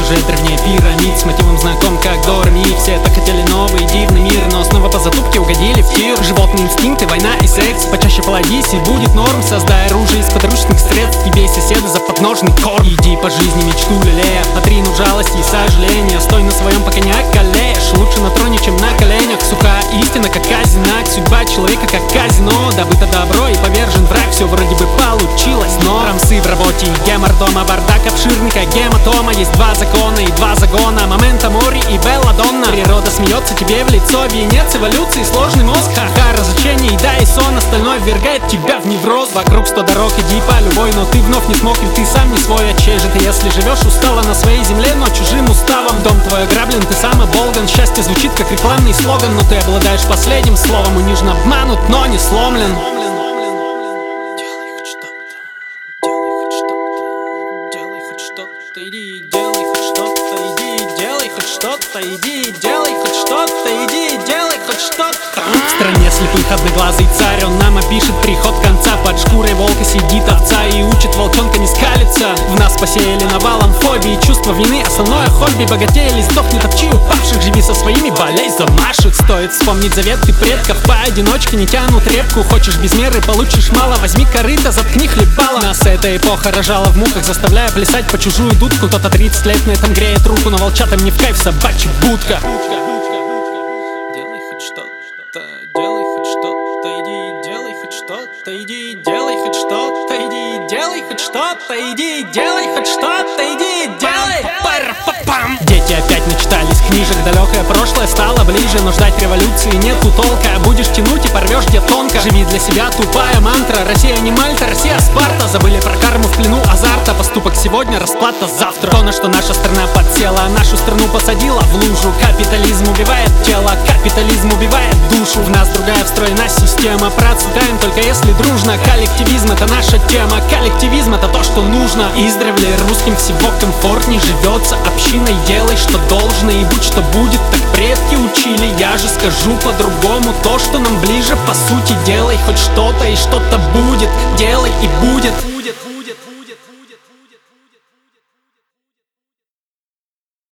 уже древнее пирамид. С мотивом знаком, как Дорми. Все так хотели новый дивный мир, но снова по затупке угодили в тир. Животные инстинкты, война и секс. Почаще плодись, и будет норм. Создай оружие из подручных средств. Не бей соседа за подножный корм. Иди по жизни мечту лелея, отрину жалости и сожаления. Стой на своем, пока не околеешь. Лучше на троне, чем на коленях. Сухая истина, как казинак. Судьба человека, как казино. Добыто добро и повержен враг. Все вроде бы получилось, но рамсы в работе и гемор дома. Бардак обширный, как гематома. Есть два закона и два загона. Момента мори и белладонна. Природа смеется тебе в лицо. Венец эволюции, сложный мозг. Ха-ха, разучение, еда и сон. Остальное ввергает тебя в невроз. Вокруг 100 дорог, иди по любой, но ты вновь не смог, ведь ты сам не свой. А чей же ты, если живешь устало на своей земле, но чужим уставом? Дом твой ограблен, ты сам оболган. Счастье звучит как рекламный слоган, но ты обладаешь последним словом. Унижен, обманут, но не сломлен. Иди делай хоть что-то, иди делай хоть что-то, иди делай хоть что-то, иди делай хоть что-то. В стране слепых одноглазый царь, он нам опишет приход конца. Под шкурой волка сидит овца и учит волчонка не скалиться. В нас посеяли навалом фобии, чувство вины, основное хобби. Богатей или сдохнет от чьих упавших, живи со своими, болей за наших. Стоит вспомнить заветы предков, поодиночке не тянут репку. Хочешь без меры, получишь мало, возьми корыто, заткни хлебало. Нас эта эпоха рожала в муках, заставляя плясать по чужую дудку. Кто-то 30 лет на этом греет руку, но волчатам не в кайф, собачья будка. Делай хоть что-то, делай хоть что-то, иди делай хоть что-то, иди делай хоть что-то, иди делай хоть что-то, иди делай хоть что-то, иди делай. Дети опять начитались книжек, далекое прошлое стало ближе. Но ждать революции нету толка, будешь тянуть и порвешь где тонко. Живи для себя, тупая мантра. Россия не Мальта, Россия Спарта. Забыли про карму в плену азарта. Поступок сегодня, расплата завтра. То, на что наша страна подсела, нашу страну посадила в лужу. Капитализм убивает тело, капитализм убивает душу. В нас другая встроена система, процветаем только если дружно. Коллективизм — это наша тема, коллективизм — это то, что нужно. Издревле русским всего комфортней живется общиной. Делай, что должно, и будь что будет, так предки учили. Я же скажу по-другому то, что нам ближе по сути. Делай хоть что-то, и что-то будет. Делай, и будет.